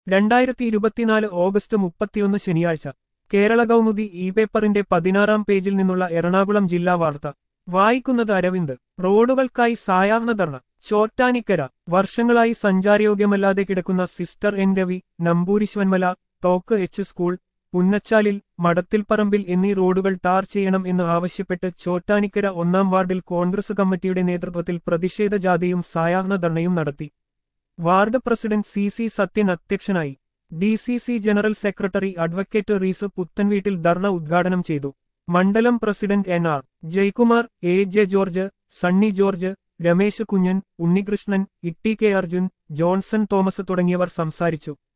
2024 August 31 ശനിയാഴ്ച Kerala Kaumudi E പേപ്പറിന്റെ 16-ാം പേജിൽ നിന്നുള്ള എറണാകുളം ജില്ലാ വാർത്ത വായിക്കുന്നത് അരവിന്ദ്. റോഡുകൾക്കായി സായാഹ്ന ധർണ ചോറ്റാനിക്കര. വർഷങ്ങളായി സഞ്ചാരയോഗ്യമല്ലാതെ കിടക്കുന്ന സിസ്റ്റർ എൻ രവി, നമ്പൂരിശ്വന്മല, ടോക്ക് എച്ച് സ്കൂൾ, പുന്നച്ചാലിൽ, മടത്തിൽപ്പറമ്പിൽ എന്നീ റോഡുകൾ ടാർ ചെയ്യണം എന്ന് ആവശ്യപ്പെട്ട് ചോറ്റാനിക്കര 1-ാം വാർഡിൽ കോൺഗ്രസ് കമ്മിറ്റിയുടെ നേതൃത്വത്തിൽ പ്രതിഷേധ ജാഥയും സായാഹ്ന ധർണയും നടത്തി. വാർഡ് പ്രസിഡന്റ് സി സത്യൻ അധ്യക്ഷനായി. DCC ജനറൽ സെക്രട്ടറി അഡ്വക്കേറ്റ് റീസ് പുത്തൻവീട്ടിൽ ധർണ ഉദ്ഘാടനം ചെയ്തു. മണ്ഡലം president NR Jayakumar, AJ George, Sunny George, Ramesh Kunjan, Unnikrishnan, Itty K Arjun, Johnson Thomas തുടങ്ങിയവർ സംസാരിച്ചു.